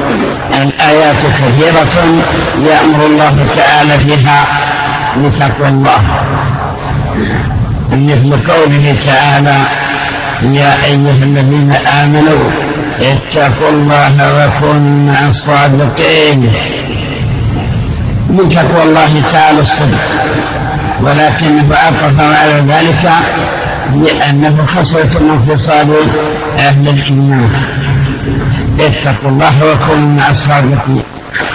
الآيات كثيرة يأمر الله تعالى فيها بتقوى الله، مثل قوله تعالى: يا أيها الذين آمنوا اتقوا الله وكونوا مع الصادقين. من تقوى الله تعالى الصدق، ولكنه عطف على ذلك لأنه خصلة من خصال أهل الإيمان. اتقوا الله وكونوا مع الصادقين.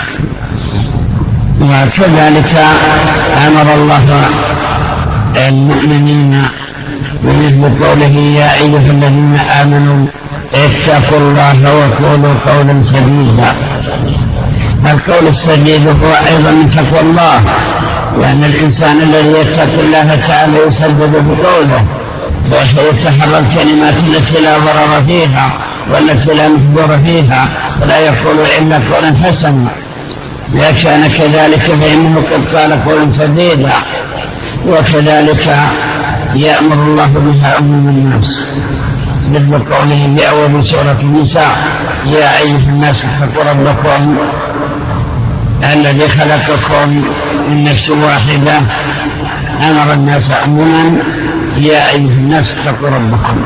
وكذلك أمر الله المؤمنين بمثل قوله: يا أيها الذين آمنوا اتقوا الله وقولوا قولا سديدا. القول السديد هو أيضا من تقوى الله، لأن الإنسان الذي يتقي الله تعالى يسدد بقوله ويتحرى الكلمات التي لا ضرر فيها والتي لا مفضور فيها، ولا يقول إلا قولا حسنا. إذا كان كذلك فإنه قد قال قولا سديدا. وكذلك يأمر الله بها عموم الناس، مثل قوله في أول سورة النساء: يا أيها الناس اتقوا ربكم الذي خلقكم من نفس واحدة. أمر الناس عموما: يا أيها الناس اتقوا ربكم.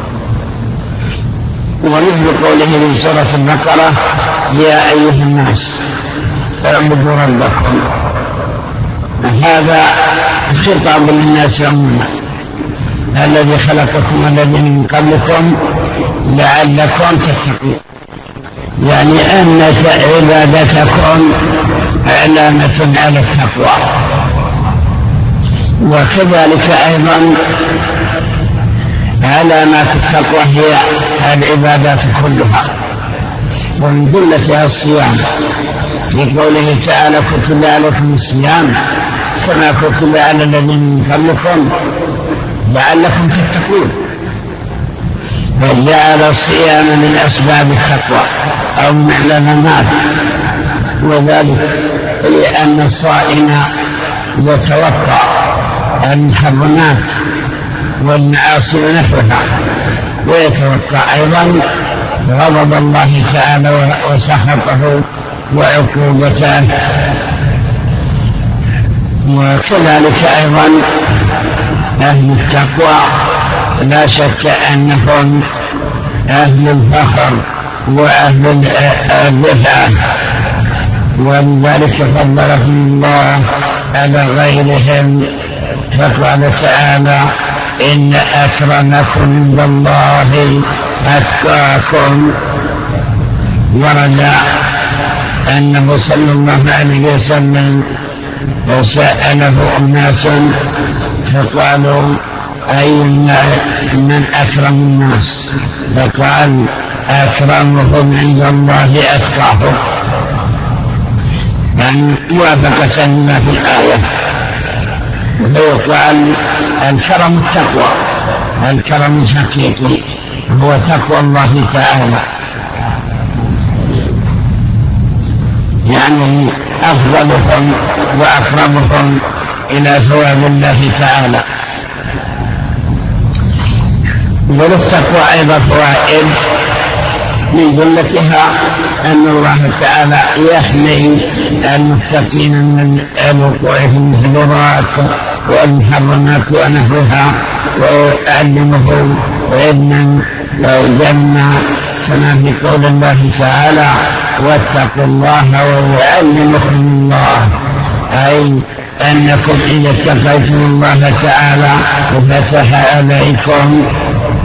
ومثل قوله في سورة البقرة: يا أيها الناس اعبدوا ربكم. هذا خطاب للناس عموما: الذي خلقكم والذين من قبلكم لعلكم تتقون، يعني أن عبادتكم علامة على التقوى. وكذلك أيضا علامات التقوى هي العبادات كلها، ومن جملتها الصيام، لقوله تعالى: كتب عليكم الصيام كما كتب على الذين من قبلكم لعلكم تتقون. وجعل الصيام من أسباب التقوى أو من علامات، وذلك لأن الصائم يتوقع المحرمات والمعاصي ونحوها، ويتوقع أيضا غضب الله تعالى وسخطه وعقوبته. وكذلك أيضا أهل التقوى لا شك أنهم أهل الفخر وأهل الرفعة، ولذلك فضلهم الله على غيرهم، فقال تعالى: إن أكرمكم عند الله أتقاكم. ورد أنه صلى الله عليه وسلم وسأله أناس فقالوا: أي من أكرم الناس؟ فقال: أكرمهم عند الله أتقاهم، يعني موافقة لما في الآية. ويقال الكرم التقوى، الكرم الحقيقي هو تقوى الله تعالى، يعني أفضلهم وأكرمهم إلى ثواب الله تعالى. وللتقوى أيضا فوائد، من جملتها أن الله تعالى يحمي المتقين من الوقوع في المحظورات والمحرمات ونحوها، ويعلمهم علما وجنة، كما في قول الله تعالى: واتقوا الله ويعلمكم الله. أي أنكم إذا اتقيتم الله تعالى وفتح عليكم